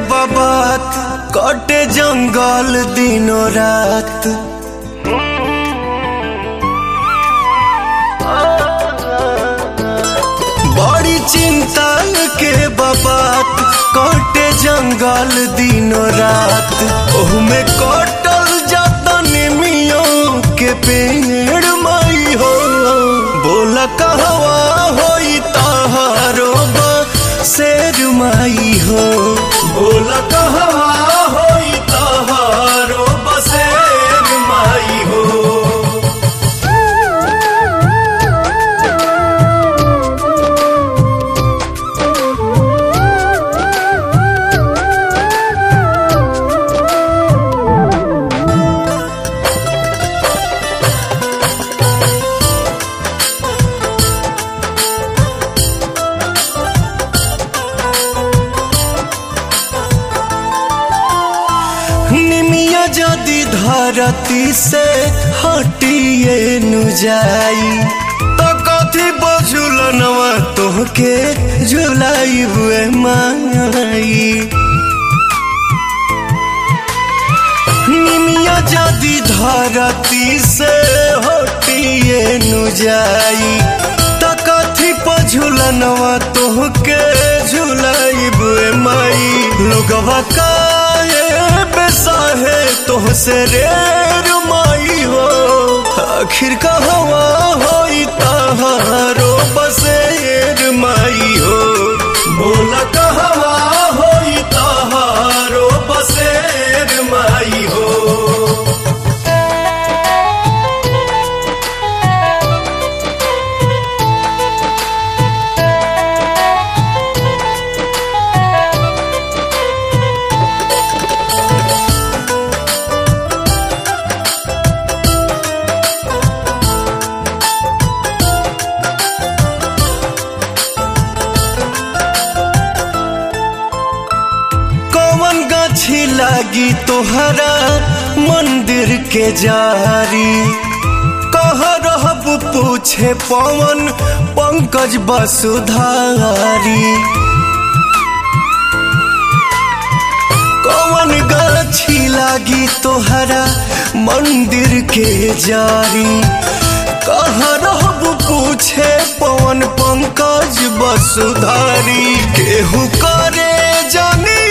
बाबात कटे जंगल दिनों रात। बड़ी चिंता के बाबात कटे जंगल दिनों रात। ओहमे कटल जाता निमियों के पेड़ माई हो। बोला कहवा होई तहारो शेर माई हो। बोला कहवा होई तहारो बसेर माई हो। निमिया जदि धरती से हटिए नु जाई तो कथी बझुलनवा तोहके झुलाई हुए माई। निमिया जदि धरती से हटिए नु जाई तो कथी बझुलनवा तोहके झुलाई हुए माई। लोगवा का बेसाहे तोहसे रेर माई हो। आखिर कहवा होई तहारो बसेर माई हो। बोला कहवा होई तहारो बसेर माई हो। गाछी लागी तोहरा मंदिर के जारी। कह रहब पूछे पवन पंकज वसुधारी। कौन गाछी लागी तोहरा मंदिर के जारी। कह रहब पूछे पवन पंकज वसुधारी। केहू करे जानी